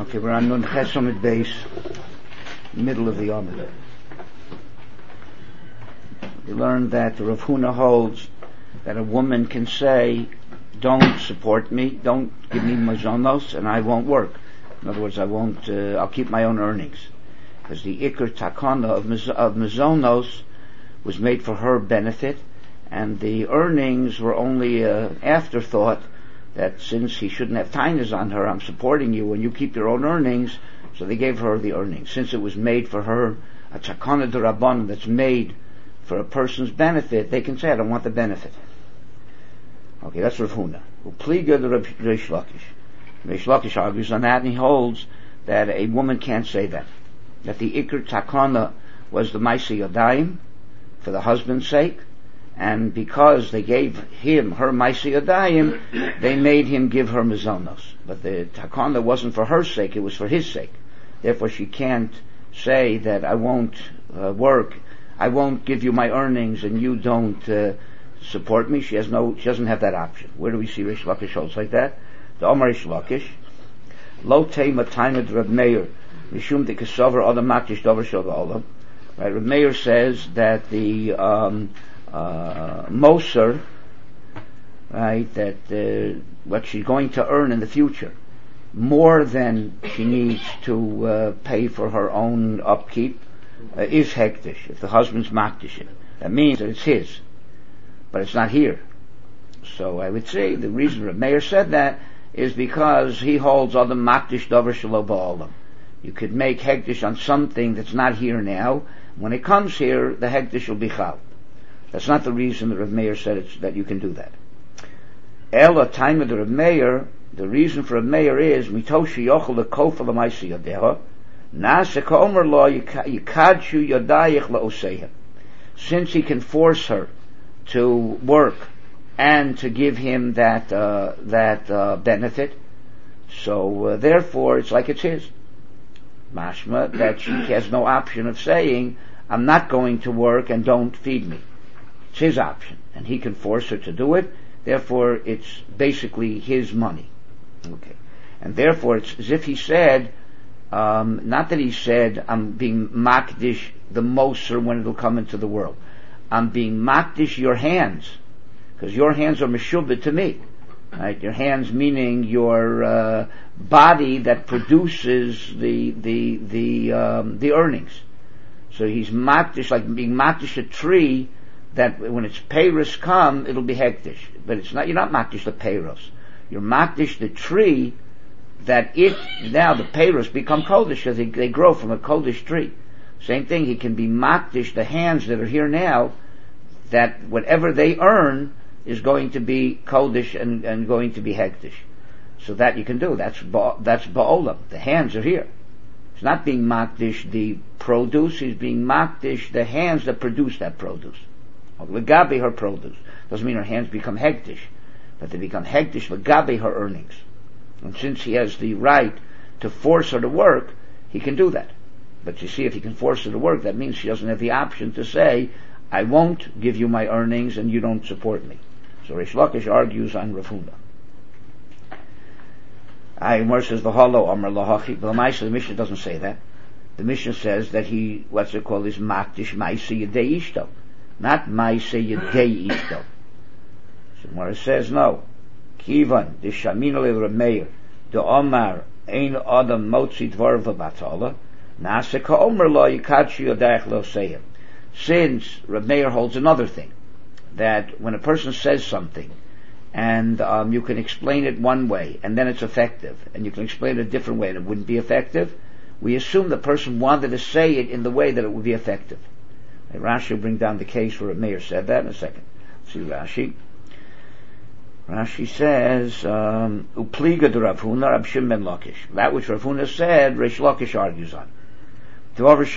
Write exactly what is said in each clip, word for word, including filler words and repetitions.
Okay, we're on Nun Chesomit base, middle of the Amid. We learned that Rav Huna holds that a woman can say, don't support me, don't give me mazonos, and I won't work. In other words, I won't, uh, I'll keep my own earnings. Because the Iker Takana of, maz- of mazonos was made for her benefit, and the earnings were only an afterthought, that since he shouldn't have tainas on her, I'm supporting you and you keep your own earnings, so they gave her the earnings. Since it was made for her, a takana d'rabbanan that's made for a person's benefit, they can say, I don't want the benefit. Okay, that's Rav Huna. Upliga the Reish Lakish. Reish Lakish argues on that, and he holds that a woman can't say that. That the Iker Takana was the Maisi Yadayim, for the husband's sake, and because they gave him her Maisi Yadayim, they made him give her Mizonos. But the Takana wasn't for her sake, it was for his sake. Therefore she can't say that I won't uh, work, I won't give you my earnings and you don't uh, support me. She has no, she doesn't have that option. Where do we see Reish Lakish holds like that? The Omar Reish Lakish, Lo Teima Tainad Reb Meir, Mishum de Kesover Adam Makish Dover Shel Olam. Right, Reb Meir says that the um, uh, Moser, right, that uh, what she's going to earn in the future, more than she needs to uh, pay for her own upkeep, uh, is hektish. If the husband's makdish it, that means that it's his, but it's not here. So I would say the reason Reb Meir said that is because he holds other makdish davar shelo ba'olam. You could make hektish on something that's not here now. When it comes here, the hektish will be chal. That's not the reason that Reb Meir said it's, that you can do that. Ela time of the Reb Meir, the reason for Reb Meir is mitoshi yochel lekofa l'maisi yadeha nase ka'omer lo yikadshu yadayich la'oseiha. Since he can force her to work and to give him that uh, that uh, benefit, so uh, therefore it's like it's his. Mashma that she has no option of saying, I'm not going to work and don't feed me. It's his option, and he can force her to do it. Therefore, it's basically his money. Okay, and therefore, it's as if he said, um, not that he said, I'm being makdish the moser when it'll come into the world. I'm being makdish your hands, because your hands are meshubed to me. Right? Your hands meaning your uh, body that produces the the the um, the earnings. So he's makdish, like being makdish a tree that when its peiros come, it'll be hektish. But it's not. You're not makdish the peiros. You're makdish the tree that it now the peiros become kodesh because they, they grow from a kodesh tree. Same thing. He can be makdish the hands that are here now, that whatever they earn is going to be kodesh and, and going to be hektish. So that you can do. That's ba, that's ba'olam. The hands are here. It's not being makdish the produce. He's being makdish the hands that produce that produce. Legabe her produce. Doesn't mean her hands become hektish, but they become hektish legabe her earnings. And since he has the right to force her to work, he can do that. But you see, if he can force her to work, that means she doesn't have the option to say, I won't give you my earnings and you don't support me. So Reish Lakish argues on Rav Huna. Aymar says the hollow Amar Lahachi, but the Mishnah doesn't say that. The Mishnah says that he, what's it called, is Makdish Maisi Yadei Ishto, not Maisi Yadei Ishto. So Gemara says no. Kivan the Shamina le Rameir the Omar Ein Adam Motzi Dvar v'Batala Nase Ka'Omer Lo Yikadshu Yadayich Lo Seim. Since Rav Meir holds another thing, that when a person says something and um, you can explain it one way and then it's effective, and you can explain it a different way and it wouldn't be effective, we assume the person wanted to say it in the way that it would be effective. And Rashi will bring down the case where Rav Meir said that in a second. See Rashi. Rashi says, um, Upliga de Rav Huna, Rab Shimon ben Lakish. That which Rav Huna said, Reish Lakish argues on. Don't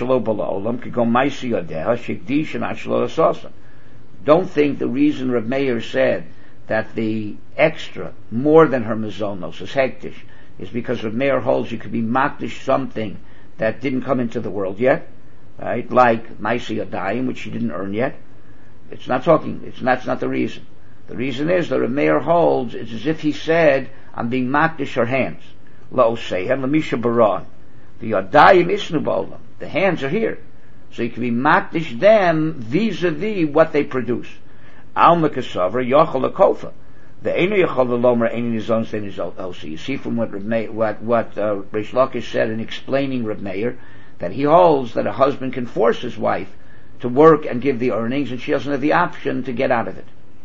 think the reason Rav Meir said that the extra, more than her mazonos, is hektish, is because Rav Meir holds you could be makdish something that didn't come into the world yet, right? Like Maisi Yadayim, which she didn't earn yet. It's not talking, it's not, that's not the reason. The reason is that Rav Meir holds, it's as if he said, I'm being makdish her hands. la'oseihem l'misha baran. The yadayim isnu ba'olam. The hands are here. So you can be makdish them vis-a-vis what they produce. Alma kasavra yochel akofa. The enu yochel v'lomer enu nizon stein nizol. You see from what Reb what what uh, Reish Lakish said in explaining Reb Meir, that he holds that a husband can force his wife to work and give the earnings, and she doesn't have the option to get out of it.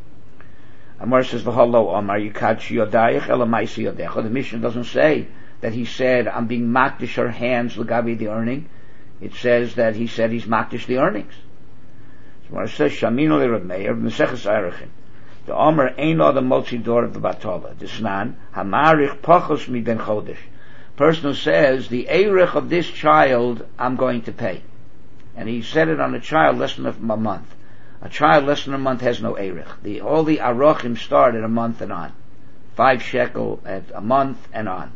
Amar says, "V'halo Amar yikadshi yodayich elamaisi yodecha." The Mishnah doesn't say that he said, "I'm being makdish her hands l'gabi the earning." It says that he said he's makdish the earnings. So when it says Shamino le Reb Meir Meseches Erechin, the Amar eino the motzi dor of the batala. Disnan hamarich pachos mi ben chodesh. Person who says the erech of this child I'm going to pay, and he said it on a child less than a month. A child less than a month has no erech. The all the arochim start at a month and on, five shekel at a month and on.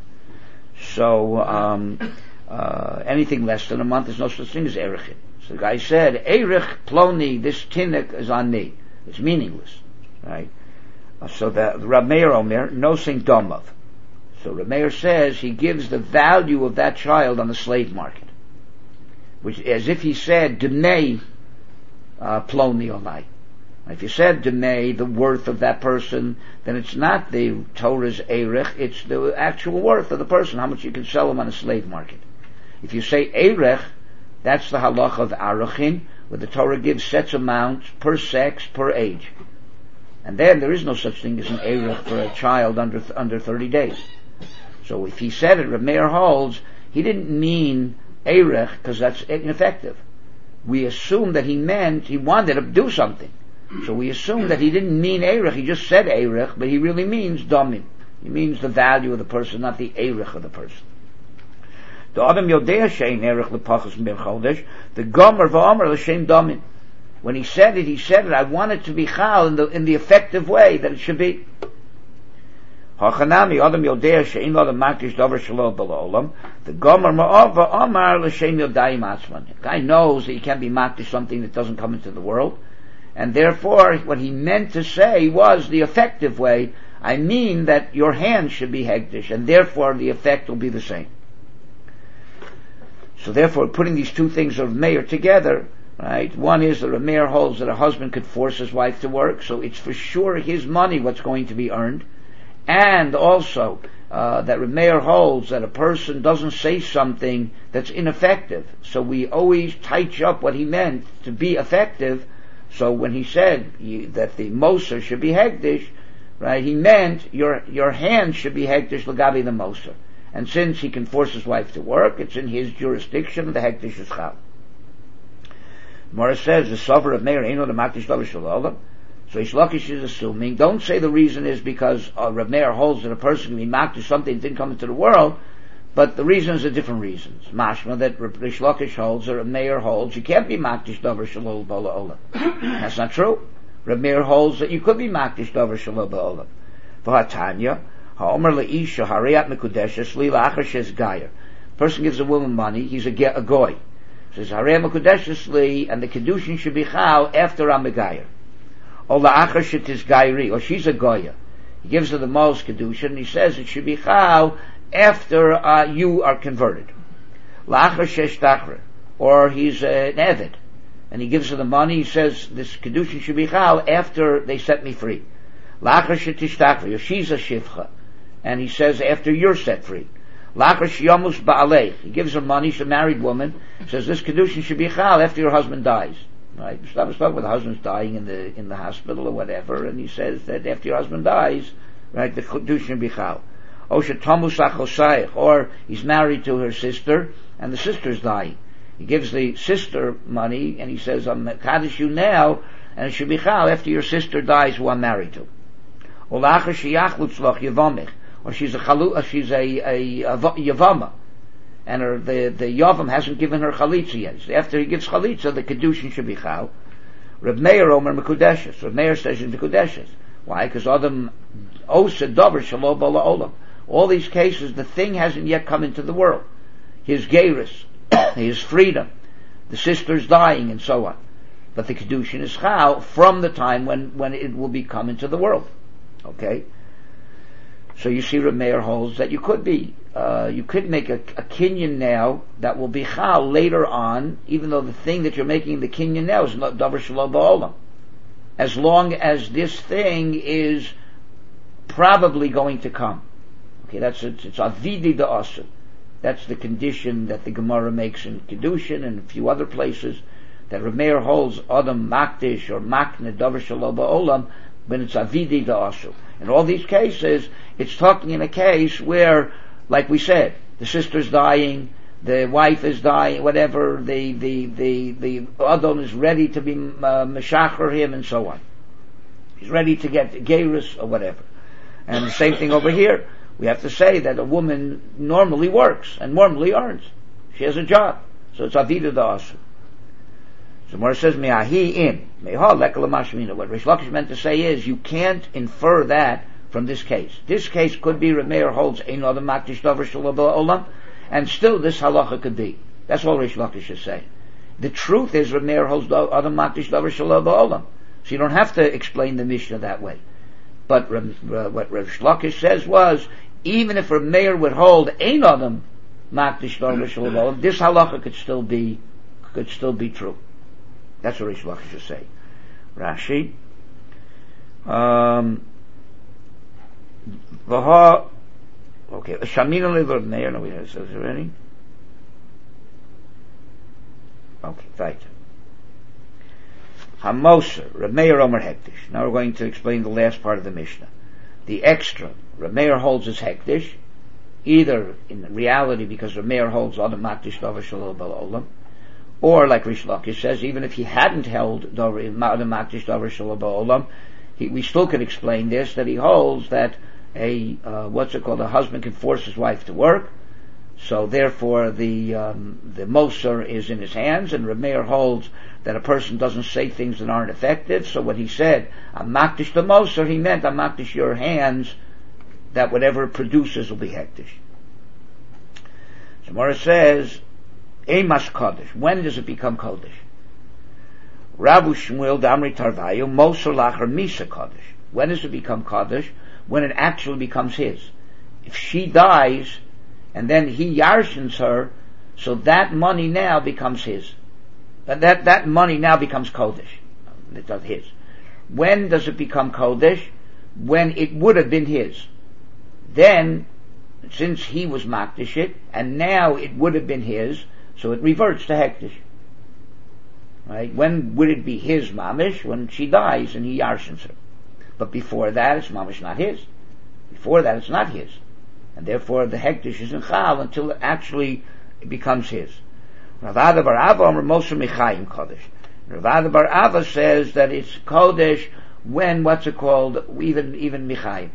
So um, uh, anything less than a month, there's no such thing as erech. So the guy said, erech ploni, this tinnik is on me. It's meaningless, right? Uh, so the Rab Meir Omer no sing domav. So Reb Meir says he gives the value of that child on the slave market, which as if he said Demei uh, Ploni Olai. If you said Demei, the worth of that person, then it's not the Torah's Erech, it's the actual worth of the person, how much you can sell him on a slave market. If you say Erech, that's the halach of Arachin, where the Torah gives sets amounts per sex, per age. And then there is no such thing as an Erech for a child under under thirty days. So if he said it, Reb Meir holds, he didn't mean Erech, because that's ineffective. We assume that he meant, he wanted to do something. So we assume that he didn't mean Erech, he just said Erech, but he really means Domim. He means the value of the person, not the Erech of the person. The Adam Yodea Shein Erech Lepachos Ben Chodesh, the Gomer V'Omer L'Shem Domim. When he said it, he said it, I want it to be Chal in the, in the effective way that it should be. Hachanami Adam Yodea Shein Lo L'Makish Dover Shalom B'Olam. The Gomer Ma'ova Omar L'Shem Yodayim Atzman. The guy knows that he can't be makish something that doesn't come into the world, and therefore what he meant to say was the effective way. I mean that your hands should be hegdish, and therefore the effect will be the same. So therefore, putting these two things of Meir together, right? One is that a Meir holds that a husband could force his wife to work, so it's for sure his money what's going to be earned. And also, uh, that Reb Meir holds that a person doesn't say something that's ineffective. So we always tighten up what he meant to be effective. So when he said you, that the Moser should be hegdish, right, he meant your, your hand should be hegdish l'gabi the Moser. And since he can force his wife to work, it's in his jurisdiction, the hegdish is chal. Mora says, the sover of Meir ain't no the makdish davar shalom. So Reish Lakish is assuming, don't say the reason is because uh, Reb Meir holds that a person can be makdish something that didn't come into the world, but the reasons are different reasons. Mashma that Reish Lakish holds, or Reb Meir holds, you can't be makdish davar shalom ba'olam. That's not true. Reb Meir holds that you could be makdish davar shalom ba'olam. V'hatanya, ha'omer le'isha hariyat mekudeshes li la'achar shes gayer. Person gives a woman money, he's a, a goy. Says hariyat mekudeshes li, and the kedushin should be chal after I'm a gayer. Or la'achar shetis gairi, or she's a goya. He gives her the most kedushin, and he says it should be chal after uh, you are converted. La'achar shesh tachra, or he's uh, an eved, and he gives her the money. He says this kedushin should be chal after they set me free. La'achar shetish tachra, or she's a shivcha, and he says after you're set free. La'achar shiyamus ba'alech, he gives her money. She's a married woman. Says this kedushin should be chal after your husband dies. Right, stop, stop with the husband's dying in the in the hospital or whatever, and he says that after your husband dies, right, the kedushin bichal. Or he's married to her sister, and the sister's dying. He gives the sister money, and he says, "I'm kaddish you now, and it should be chal after your sister dies, who I'm married to." Or she's a chalu, she's a a, a yavama. And her, the, the Yavam hasn't given her chalitza yet. So after he gives chalitza, the kedushin should be chal. Reb Meir Omer mekudeshes. Reb Meir says in mekudeshes. Why? Because Adam osa davar shalom bala olam. All these cases, the thing hasn't yet come into the world. His gerus, his freedom, the sister's dying, and so on. But the kedushin is chal from the time when, when it will be come into the world. Okay? So you see Reb Meir holds that you could be, uh, you could make a, a kinyan now that will be chal later on, even though the thing that you're making the kinyan now is not davar shelo ba'olam. As long as this thing is probably going to come. Okay, that's, it's, it's avidi da'asu. That's the condition that the Gemara makes in Kedushin and a few other places, that Reb Meir holds Adam Makdish or Makne Davar Shelo Ba'olam when it's Avidi Da'asu. In all these cases, it's talking in a case where, like we said, the sister's dying, the wife is dying, whatever, the, the, the, the Adam is ready to be uh, Meshacher him and so on. He's ready to get Geirus or whatever. And the same thing over here. We have to say that a woman normally works and normally earns. She has a job. So it's Avida Da'asu. So Gemara says, Me'ahi im. Me'ha lekala mashmina. What Rish Lakish meant to say is, you can't infer that from this case. This case could be Reb Meir holds ein adam makdish davar shelo ba'olam, and still this halacha could be. That's all Rish Lakish is saying. The truth is Reb Meir holds adam makdish davar shelo ba'olam. So you don't have to explain the Mishnah that way. But uh, what Rish Lakish says was, even if Reb Meir would hold ein adam makdish davar shelo ba'olam, this halacha could still be could still be true. That's what Rish Lakish is saying. Rashi. Um, Vaha. Okay. Shamina le'Reb Meir. No, we have says already. Okay. Right. Hamoser. Reb Meir Omer Hektish. Now we're going to explain the last part of the Mishnah. The extra. Reb Meir holds his Hektish, either in reality because Reb Meir holds Adam Makdish Davar Shelo Ba'olam, or, like Rish Lakish says, even if he hadn't held Adam Makdish Davar Shelo Ba'olam, we still could explain this, that he holds that a, uh, what's it called, a husband can force his wife to work, so therefore the, um, the Moser is in his hands, and Reb Meir holds that a person doesn't say things that aren't effective, so when he said, I'm Makdish the Moser, he meant, I'm Makdish your hands, that whatever it produces will be hektish. So Gemara says, Eimas Kodesh. When does it become Kodesh? Rabu Shmuel Damri Tarvayu Moser Lacher Misa Kodesh. When does it become Kodesh? When it actually becomes his. If she dies, and then he yarshins her, so that money now becomes his. That, that, that money now becomes Kodesh. It's not his. When does it become Kodesh? When it would have been his. Then, since he was Makdish it, and now it would have been his, so it reverts to hektish. Right? When would it be his mamish? When she dies and he yarshins her. But before that, it's mamish not his. Before that, it's not his. And therefore, the hektish isn't chal until it actually becomes his. Rav Ada bar Ava Omer Moser Michayim Kodesh. Rav Ada bar Ava says that it's Kodesh when, what's it called, even, even Michayim.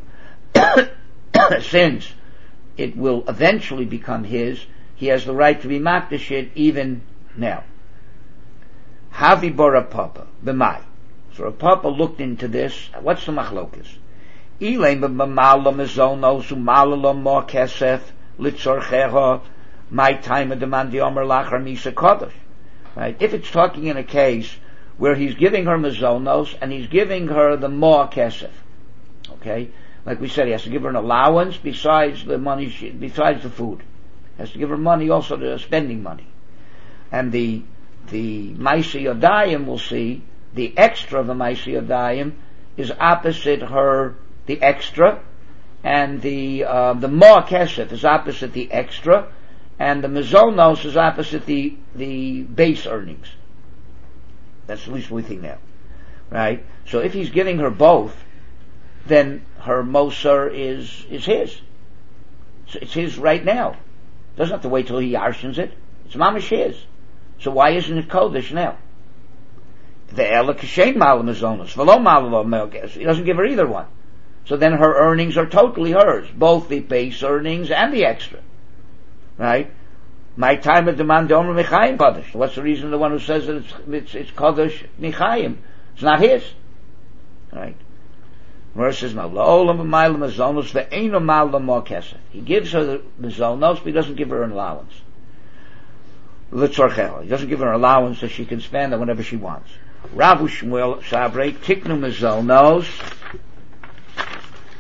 Since it will eventually become his, he has the right to be makdish it even now. Havi bo Rav Papa b'mai. So Rav Papa looked into this. What's the machlokas? Ilay b'mala mezonos u'malala mo kesef litzorcheha my time of demand the omer lachar misa kodesh. Right? If it's talking in a case where he's giving her mezonos and he's giving her the mo kesef, okay, like we said, he has to give her an allowance besides the money, she, besides the food. Has to give her money, also the spending money. And the the Maisi Yodayim, we'll see, the extra of the Maisi Yodayim is opposite her, the extra, and the uh, the Moa Kesef is opposite the extra, and the Mezonos is opposite the the base earnings. That's at least what we think now. Right? So if he's giving her both, then her Moser is is his. So it's his right now. Doesn't have to wait till he yarshins it. It's mamish his. So why isn't it kodesh now? The ela kashem malam mezonos v'lo malam melges. He doesn't give her either one. So then her earnings are totally hers, both the base earnings and the extra. Right? My time at demand omer michayim kodesh. What's the reason? The one who says that it's it's, it's kodesh michayim. It's not his. Right? Verse says, no, la'olam b'mayla mezonos ve'eino malda mo kesef. He gives her the mezonos, but he doesn't give her an allowance. L'tzorcheha. He doesn't give her an allowance so she can spend it whenever she wants. Ravu Shmuel Sabrei tiknu mezonos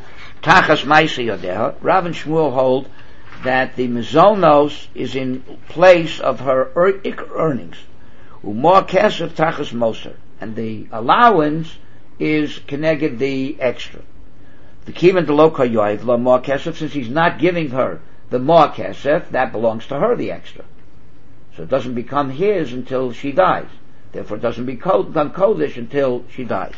Tachas Maisi Yodeha, Rav and Shmuel hold that the Mizonos is in place of her er- earnings. Umor Kesef Tachas Moser. And the allowance is connected the extra. The Kivan de Loka Yoiv, La Mor Kesef, since he's not giving her the Mor Kesef, that belongs to her, the extra. So it doesn't become his until she dies. Therefore it doesn't become Kodesh until she dies.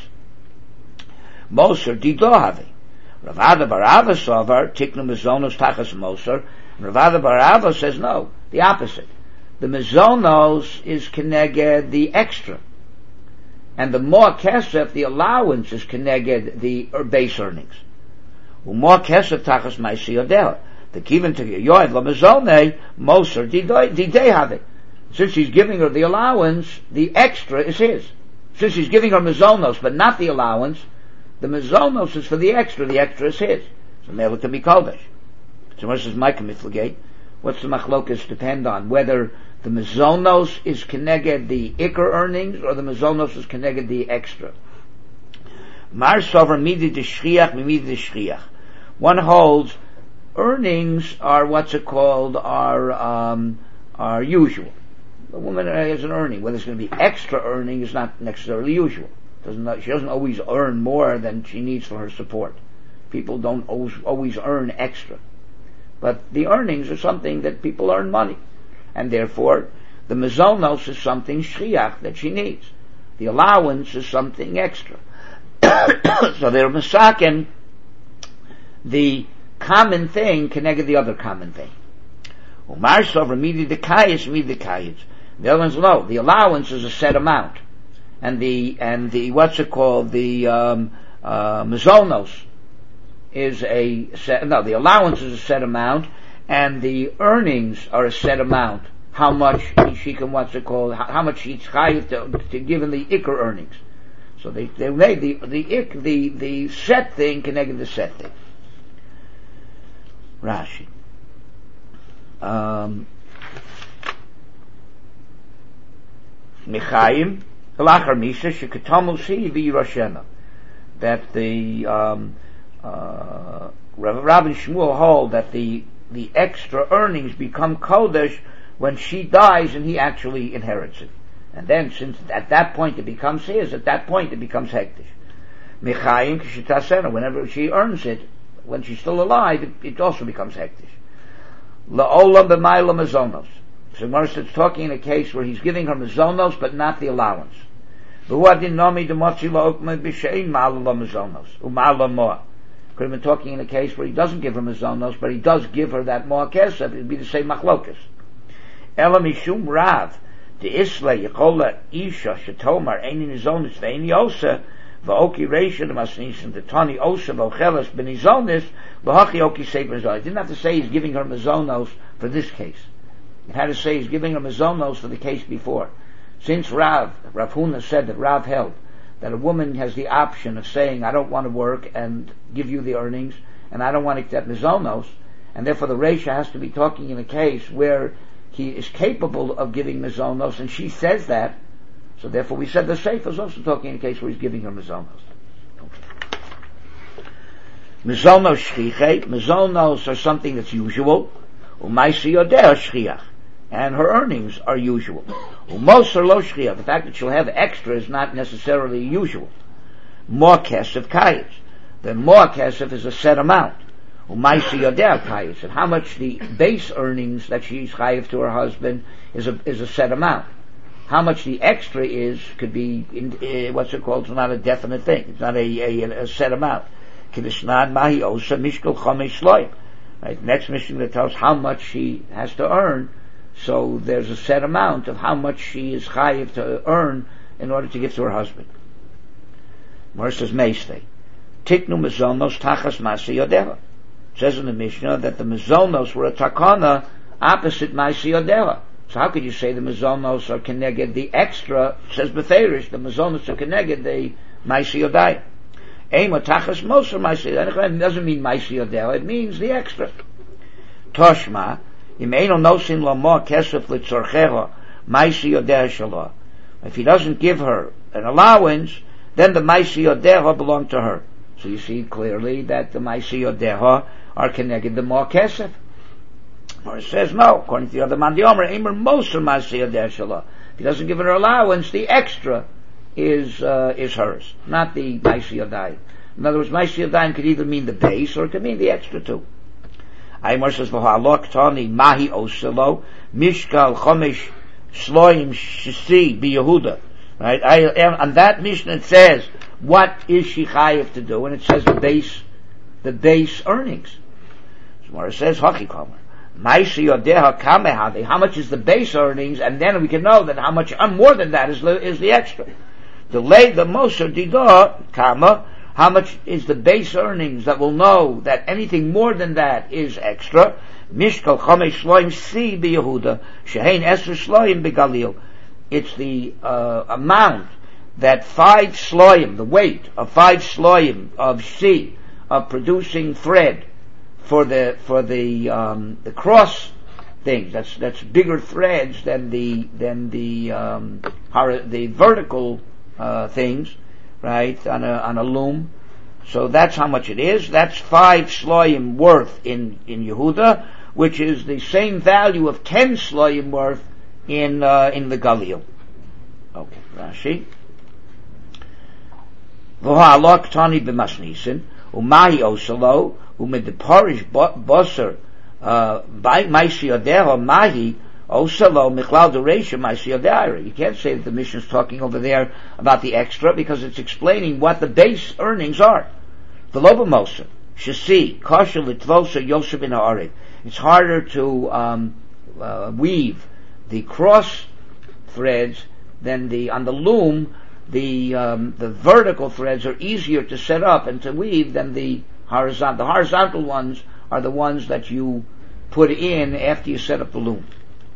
Moser Didohavi. Ravada Barava Sovar, Tiknu Mizonos Tachas Moser. Ravada Barava says no, the opposite. The Mizonos is Keneged the extra. And the Mor Kesef, the allowance, is Keneged the base earnings. Umor Kesef Tachas Maisi Yodeha. The Kivan to Yoed La Mizone, Moser Didehave. Since he's giving her the allowance, the extra is his. Since he's giving her Mizonos, but not the allowance, the Mizonos is for the extra, the extra is his. So Mela can be Kodesh. So what says Micah Miflagate? What's the machlokas depend on? Whether the Mizonos is Keneged the Iker earnings, or the Mizonos is Keneged the extra. Mar Sover Midi de Shriach, Midi de Shriach. One holds earnings are what's it called, are, um, are usual. A woman has an earning. Whether it's going to be extra earning is not necessarily usual. Doesn't, she doesn't always earn more than she needs for her support. People don't always, always earn extra. But the earnings are something that people earn money. And therefore, the Mizonos is something shriach that she needs. The allowance is something extra. So they're misaken the common thing connected the other common thing. Umar sover midi de kayis, midi de kayis. The other ones know the allowance is a set amount, and the and the what's it called the um, uh, Mizonos is a set. No, the allowance is a set amount, and the earnings are a set amount. How much she can what's it called? How, how much she's chayiv to, to given the ikr earnings. So they they made the the ik, the the set thing connected the set thing. Rashi. Um, Michaim, Elachar Misha, Shekatamu Si V'Yiroshena. That the um, uh, Rav and Shmuel hold that the the extra earnings become Kodesh when she dies and he actually inherits it. And then, since at that point it becomes his, at that point it becomes Hektish. Michaim Kishitasena, whenever she earns it, when she's still alive, it, it also becomes Hektish. La'olam b'mayla mazonos. So Morris is talking in a case where he's giving her mazonos, but not the allowance. Could have been talking in a case where he doesn't give her mazonos, but he does give her that more kesef. It'd be the same machlokas. Ela mishum rav de isla yekola isha shetomar eini nizonis ve'eini osa v'oki reisha demasnisin the tani osa v'ochelas b'nizonis v'hachi oki sefer zonis. Didn't have to say he's giving her mazonos for this case. It had to say he's giving her mazonos for the case before. Since Rav, Rav Huna said that Rav held that a woman has the option of saying, I don't want to work and give you the earnings, and I don't want to accept mazonos, and therefore the Reisha has to be talking in a case where he is capable of giving mazonos, and she says that, so therefore we said the Sefer is also talking in a case where he's giving her mazonos. Mazonos shchiche, mazonos are something that's usual, u'maisi yodeh shchiach, and her earnings are usual. U'mos are lo shchiach, the fact that she'll have extra is not necessarily usual. More kesef kayis, the more kesef is a set amount. U'maisi yodeh kayis, and how much the base earnings that she's chayiv to her husband is a is a set amount. How much the extra is could be in, uh, what's it called? It's not a definite thing. It's not a, a, a set amount. Kiddushnan mahi osa mishkal chomesh loyim. Right. Next mission that tells how much she has to earn. So there's a set amount of how much she is chayiv to earn in order to give to her husband. Mar says meistei tiknu mezonos tachas masi yodeha. Says in the Mishnah that the mezonos were a takana opposite masi yodeha. So how could you say the mezonos are keneged the extra? Says Betherish, the mezonos are keneged the masi yodeha. Ema tachas moser masi yodeha. It doesn't mean masi yodeha. It means the extra. Toshma im eino nosin lo mo kesef litzorcheho masi yodeha shalo. If he doesn't give her an allowance, then the masi yodeha belong to her. So you see clearly that the Maisi Yodeha are connected to more Kesef. Or it says no, according to the other man, the Omer, Eimer Moser Maisi Yodeha Shalah. If he doesn't give her allowance, the extra is, uh, is hers, not the Maisi Yodeha. In other words, Maisi Yodeha could either mean the base or it could mean the extra too. Eimer says, V'ha'alok Tani Mahi Oselo, Mishkal Chomish Sloim Shisi Bi Yehuda. Right? I, on that Mishnah it says, what is she chayiv to do? And it says the base, the base earnings. So it says, Hachikomer. Maisi Yodeha Kamehade. How much is the base earnings? And then we can know that how much, uh, more than that is, is the extra. The lay, the Moser Didah, Kama, how much is the base earnings that will know that anything more than that is extra? Mishkal Chomesh Shloim Si Bi Yehuda, Shehein Esr Shloim Bi Galil. It's the uh, amount that five shloim, the weight of five shloim of C, of producing thread for the for the um, the cross things. That's that's bigger threads than the than the um, the vertical uh, things, right? On a on a loom. So that's how much it is. That's five shloim worth in in Yehuda, which is the same value of ten shloim worth in uh, in the Galil. Okay, Rashi. V'ha'alok tani b'masnisin u'mahi osalo u'mid the parish boser by Maisi Yodeha mahi osalo michlal dereisha Maisi Yodeha. You can't say that the Mishnah is talking over there about the extra because it's explaining what the base earnings are. The loba moser shasi kosher litvosa yosef in ha'arev. It's harder to um, uh, weave the cross threads than the on the loom. The um, the vertical threads are easier to set up and to weave than the horizontal. The horizontal ones are the ones that you put in after you set up the loom.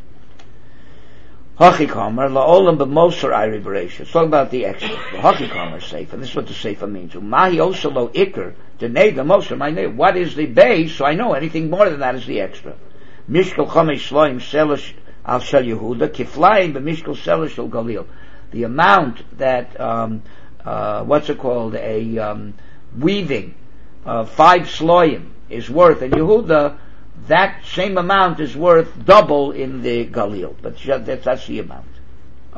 Hachikomer la'olam b'moser ayri b'reisha. It's talking about the extra. The hachikomer sefer. This is what the sefer means. Mahi osalo ikr denei the moser. My name. What is the base? So I know anything more than that is the extra. Mishkal chomesh shloim selish al shel Yehuda kiflayim b'mishkal selish shel Galil. The amount that um, uh, what's it called a um, weaving of five shloim is worth in Yehuda. That same amount is worth double in the Galil, but that's, that's the amount.